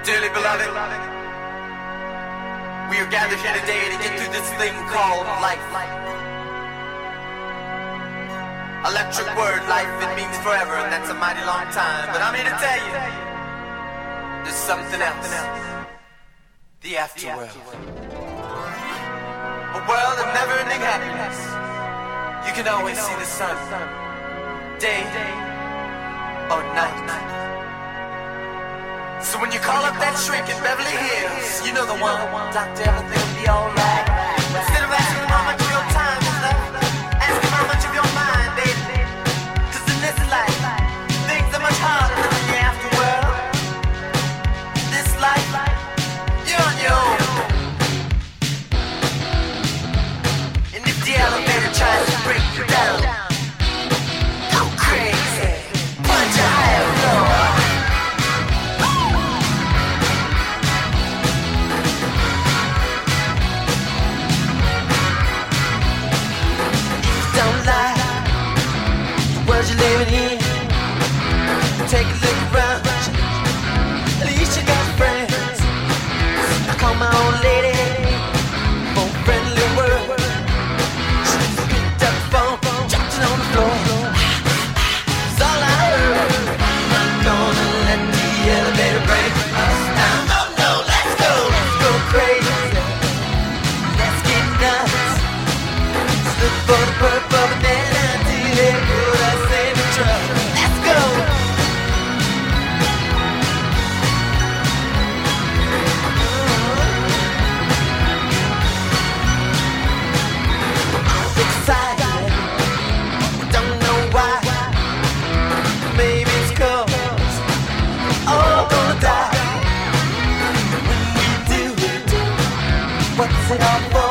Dearly beloved, we are gathered here today to get through this thing called life. Electric word, life, it means forever, and that's a mighty long time. But I'm here to tell you, there's something else. The afterworld. A world of never-ending happiness. You can always see the sun, day or night. So when you call up that shrink in Beverly Hills, you know the one. Doctor, everything will be alright. Instead of asking how much of your time is left, ask him how much of your mind, baby. 'Cause in this life, things are much harder than in the afterworld. This life, you're on your own. And if the elevator tries to break you down, go crazy, punch a higher floor. You're living in. Take a look around. At least you got friends. I call my old lady for a friendly word. She picked up the phone, dropped it on the floor. It's all I heard. I'm not gonna let the elevator break us down. No, no, let's go crazy. Let's get nuts. Let's look for the purple banana till it put us in the truck. Let's go. I'm excited, don't know why. Maybe it's 'cause we're all gonna die. When we do, what's it all for?